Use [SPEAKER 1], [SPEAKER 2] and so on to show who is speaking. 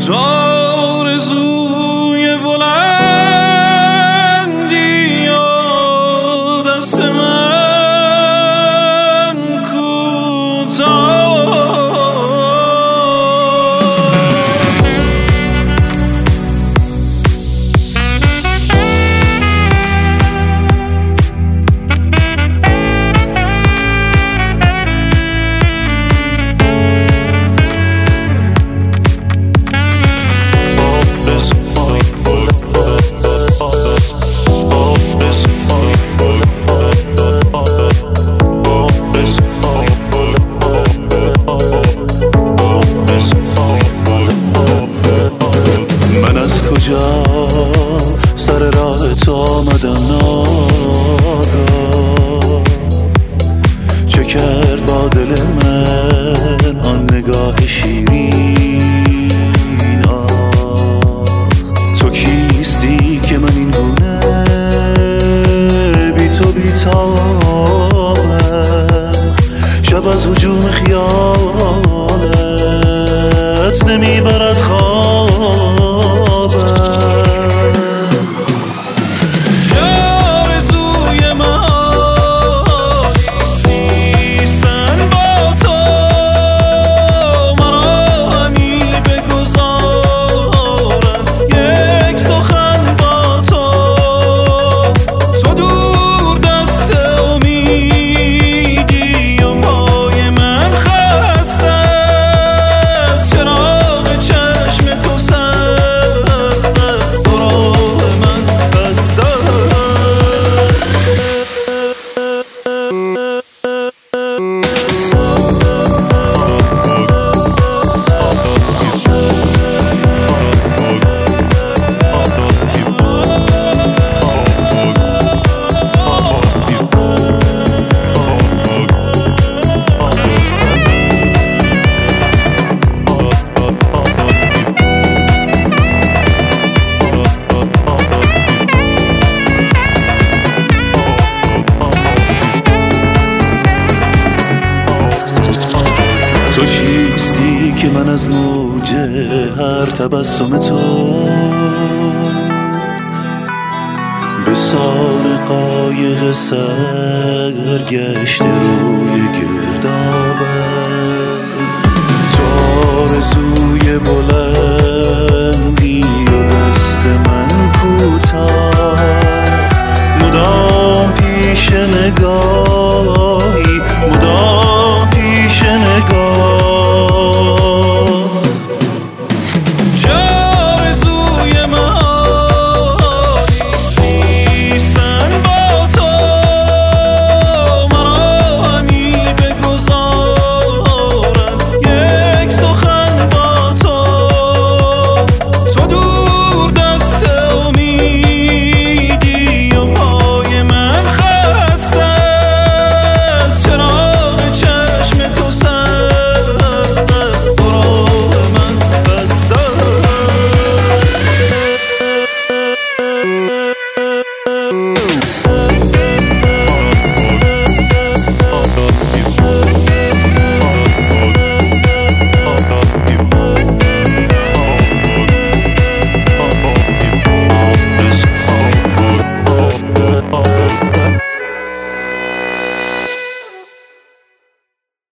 [SPEAKER 1] تو آرزوی بلندی و دست من کوتاه. سر راه تو آمدم ناگاه، چه کرد با دل من آن نگاه شیرین؟ تو کیستی که من این گونه بی تو بی تابم؟ شب از هجوم خیالت نمیبرد خوابم. تو چیستی که من از موج هر تبسم تو به سان قایق سرگشته روی گردابم؟ تو آرزوی بلند